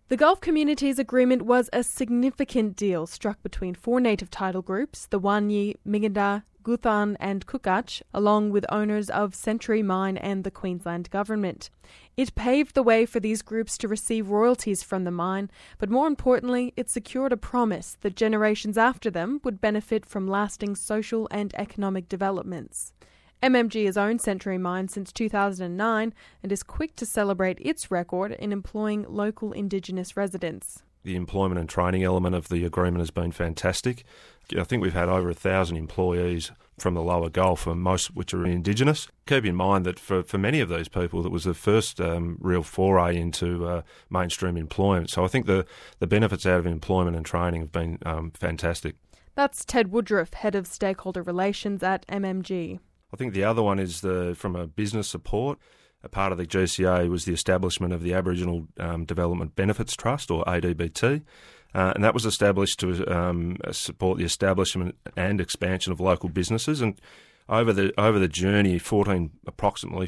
The Gulf Communities Agreement was a significant deal struck between four native title groups, the Wanyi, Mingada, Guthan and Kukach, along with owners of Century Mine and the Queensland Government. It paved the way for these groups to receive royalties from the mine, but more importantly, it secured a promise that generations after them would benefit from lasting social and economic developments. MMG has owned Century Mine since 2009 and is quick to celebrate its record in employing local Indigenous residents. The employment and training element of the agreement has been fantastic. I think we've had over 1,000 employees from the lower Gulf, and most which are Indigenous. Keep in mind that for many of these people, that was the first real foray into mainstream employment. So I think the benefits out of employment and training have been fantastic. That's Ted Woodruff, Head of Stakeholder Relations at MMG. I think the other one is from a business support. A part of the GCA was the establishment of the Aboriginal Development Benefits Trust, or ADBT, and that was established to support the establishment and expansion of local businesses. And over the journey, approximately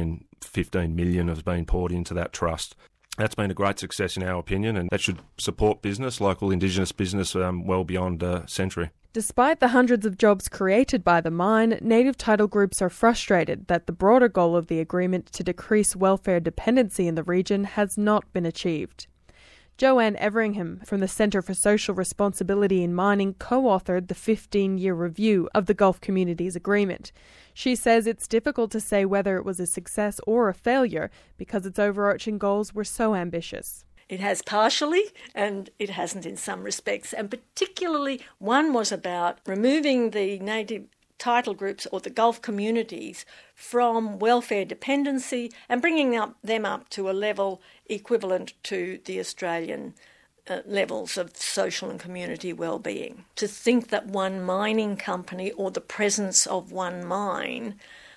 15 million has been poured into that trust. That's been a great success in our opinion, and that should support business, local Indigenous business, well beyond Century. Despite the hundreds of jobs created by the mine, native title groups are frustrated that the broader goal of the agreement to decrease welfare dependency in the region has not been achieved. Joanne Everingham from the Centre for Social Responsibility in Mining co-authored the 15-year review of the Gulf Communities Agreement. She says it's difficult to say whether it was a success or a failure because its overarching goals were so ambitious. It has partially, and it hasn't in some respects. And particularly, one was about removing the native title groups or the Gulf communities from welfare dependency and bringing them up to a level equivalent to the Australian levels of social and community well-being. To think that one mining company or the presence of one mine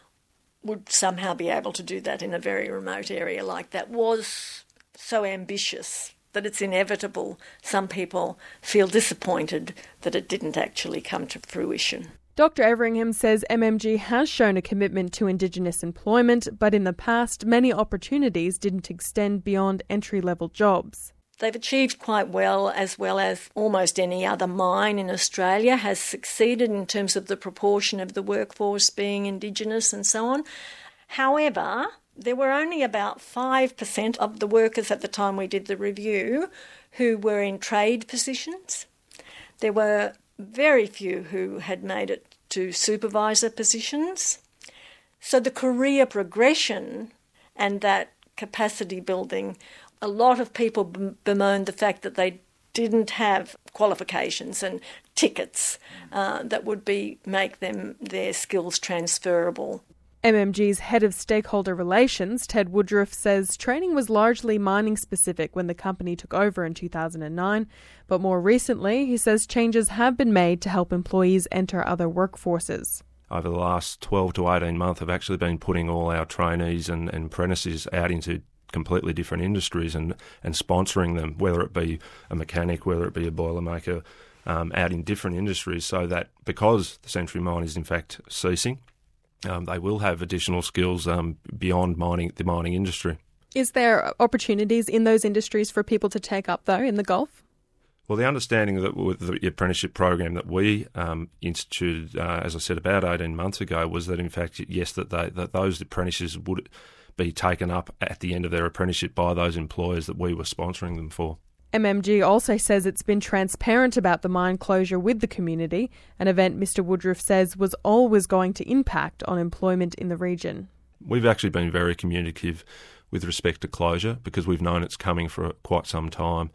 would somehow be able to do that in a very remote area like that was so ambitious that it's inevitable some people feel disappointed that it didn't actually come to fruition. Dr Everingham says MMG has shown a commitment to Indigenous employment, but in the past many opportunities didn't extend beyond entry-level jobs. They've achieved quite well as almost any other mine in Australia has succeeded in terms of the proportion of the workforce being Indigenous and so on. However, there were only about 5% of the workers at the time we did the review who were in trade positions. There were very few who had made it to supervisor positions. So the career progression and that capacity building, a lot of people bemoaned the fact that they didn't have qualifications and tickets that would make their skills transferable. MMG's Head of Stakeholder Relations, Ted Woodruff, says training was largely mining-specific when the company took over in 2009, but more recently, he says changes have been made to help employees enter other workforces. Over the last 12 to 18 months, I've actually been putting all our trainees and apprentices out into completely different industries and sponsoring them, whether it be a mechanic, whether it be a boilermaker, out in different industries, so that because the Century Mine is in fact ceasing, they will have additional skills beyond the mining industry. Is there opportunities in those industries for people to take up, though, in the Gulf? Well, the understanding that with the apprenticeship program that we instituted, as I said, about 18 months ago, was that, in fact, yes, that those apprentices would be taken up at the end of their apprenticeship by those employers that we were sponsoring them for. MMG also says it's been transparent about the mine closure with the community, an event Mr Woodruff says was always going to impact on employment in the region. We've actually been very communicative with respect to closure because we've known it's coming for quite some time.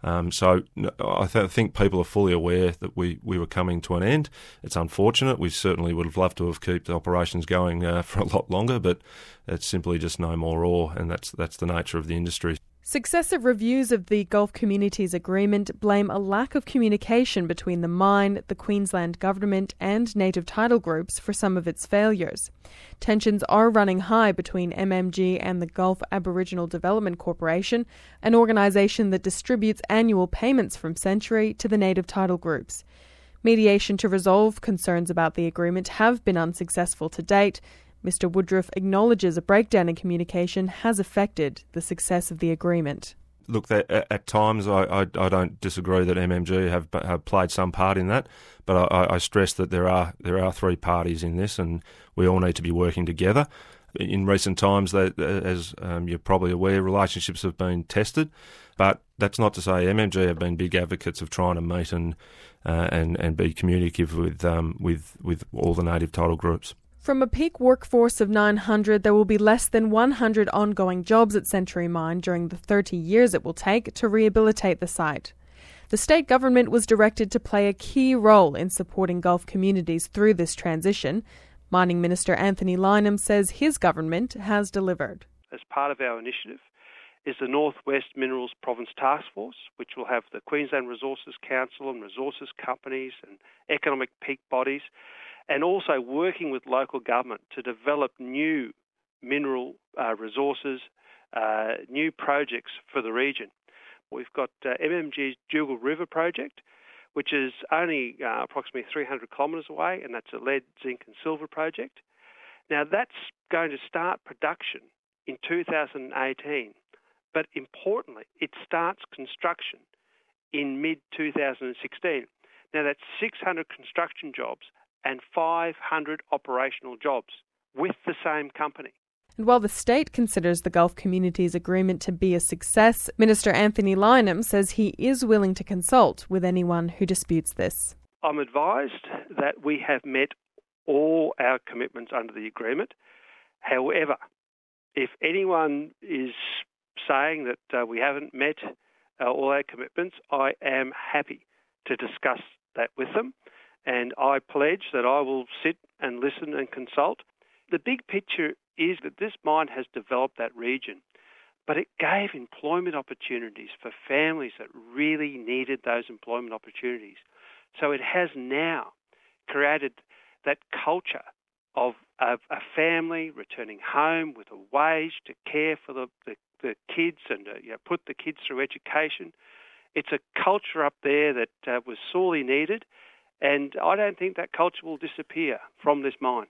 So I think people are fully aware that we were coming to an end. It's unfortunate. We certainly would have loved to have kept the operations going for a lot longer, but it's simply just no more ore, and that's the nature of the industry. Successive reviews of the Gulf Communities Agreement blame a lack of communication between the mine, the Queensland Government and native title groups for some of its failures. Tensions are running high between MMG and the Gulf Aboriginal Development Corporation, an organisation that distributes annual payments from Century to the native title groups. Mediation to resolve concerns about the agreement have been unsuccessful to date. Mr Woodruff acknowledges a breakdown in communication has affected the success of the agreement. Look, at times I don't disagree that MMG have played some part in that, but I stress that there are three parties in this, and we all need to be working together. In recent times, as you're probably aware, relationships have been tested, but that's not to say MMG have been big advocates of trying to meet and be communicative with all the native title groups. From a peak workforce of 900, there will be less than 100 ongoing jobs at Century Mine during the 30 years it will take to rehabilitate the site. The state government was directed to play a key role in supporting Gulf communities through this transition. Mining Minister Anthony Lynham says his government has delivered. As part of our initiative is the Northwest Minerals Province Task Force, which will have the Queensland Resources Council and resources companies and economic peak bodies, and also working with local government to develop new mineral resources, new projects for the region. We've got MMG's Dougal River project, which is only approximately 300 kilometres away, and that's a lead, zinc and silver project. Now, that's going to start production in 2018, but importantly, it starts construction in mid-2016. Now, that's 600 construction jobs and 500 operational jobs with the same company. And while the state considers the Gulf Communities Agreement to be a success, Minister Anthony Lynham says he is willing to consult with anyone who disputes this. I'm advised that we have met all our commitments under the agreement. However, if anyone is saying that we haven't met all our commitments, I am happy to discuss that with them. And I pledge that I will sit and listen and consult. The big picture is that this mine has developed that region, but it gave employment opportunities for families that really needed those employment opportunities. So it has now created that culture of a family returning home with a wage to care for the kids and put the kids through education. It's a culture up there that was sorely needed. And I don't think that culture will disappear from this mine.